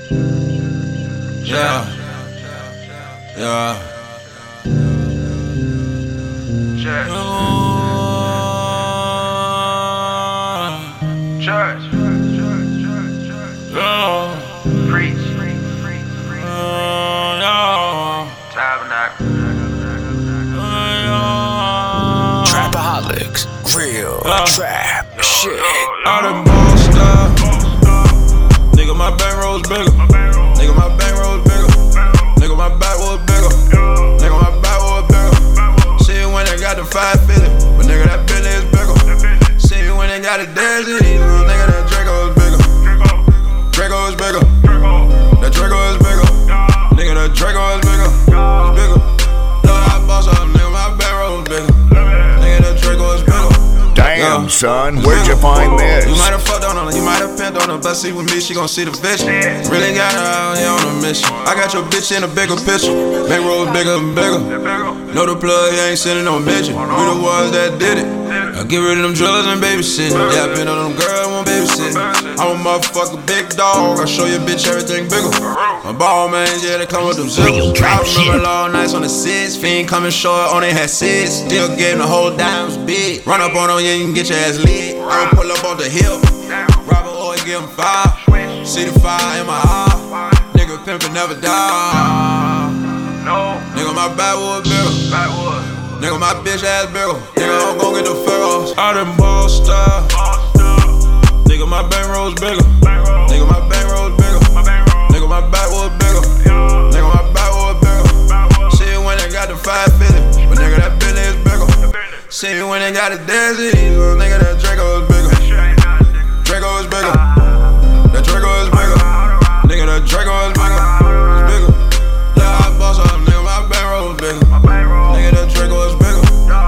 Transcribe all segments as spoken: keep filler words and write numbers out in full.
Yeah. Yeah. Church. Church. Yeah. Preach. Tabernacle. Trapaholics, real Uh, trap shit. I done bossed up. Nigga, my bankroll's bigger. Nigga, my bankroll's bigger. Nigga, my backwood's bigger. Nigga, my backwood's bigger. See you when they got the five fifty, but nigga, that Bentley is bigger. See you when they got the desert, nigga, that Draco is bigger. Draco is bigger. That Draco is bigger. Nigga, that Draco is bigger. It's bigger. Look, I boss up, nigga, my bankroll's bigger. Nigga, that Draco is bigger. Damn, son, where'd you find this? You might have fucked on her, you might have pinned on her, but see with me, she gon' see the vision. Really got her out here on a mission. I got your bitch in a bigger picture. Bankroll's bigger and bigger. Know the plug, you ain't sending no mention. We the ones that did it. I get rid of them drugs and babysit. Yeah, I been on them girls, won't babysit. I'm a motherfucking big dog. I show your bitch everything bigger. My ball man, yeah, they come with them zippers. I remember long nights on the six. Fiend coming short, only had six. Still getting the whole dime was big. Run up on them, yeah, you can get your ass lit. I'ma pull up on the hill. Robert Oil, give him five. See the fire in my eye. Nigga pimpin' never die. No. Nigga, my backwood bigger. Backwood. Nigga, my bitch ass bigger. Nigga, I'm gon' get the pharaohs. I done bossed up. Nigga, my bankroll's bigger. Nigga, my bankroll's bigger. Nigga, my backwood bigger. Nigga, my backwood bigger. See you when they got the five fifty, but nigga, that Bentley is bigger. See you when they got the desert, nigga, that Draco is bigger. Draco is bigger. That Draco is bigger. Nigga, that Draco is bigger. It's bigger. Yeah, I boss up, nigga, my bankroll is bigger. Nigga, that Draco is bigger.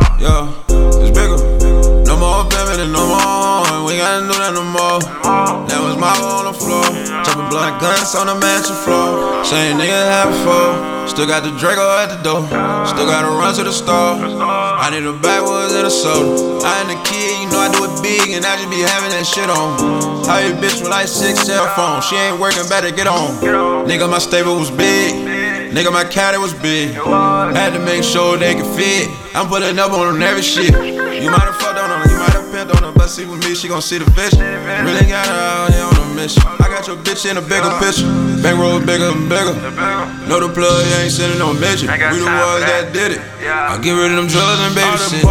Yeah, it's bigger. No more pimpin' and no more. We ain't gotta do that no more. That was my on the floor. Chopping blood guns on the mansion floor. Same nigga had before. Still got the Draco at the door. Still gotta run to the store. I need a backwoods and a soda. I ain't a kid, you know I do it big, and I just be having that shit on. How you bitch with like six cell phones? She ain't working, better get on. Nigga, my stable was big. Nigga, my caddy was big. Had to make sure they could fit. I'm putting up on them every shit. You might have fucked on her, you might have pinned on her, but see with me, she gon' see the vision. Really got her out here on a mission. I got your bitch in a bigger picture. Bankroll bigger and bigger. Know the plug, you ain't sending no mention. We the ones that did it. I get rid of them drugs and babysit.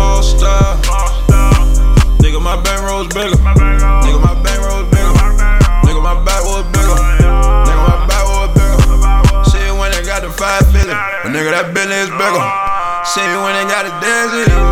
Nigga, my bankroll's bigger. Nigga, my bankroll's bigger. Nigga, my backwood's bigger. Nigga, my backwood's bigger. See you when they got the five fifty, but nigga, that Bentley is bigger. See you when they got the desert.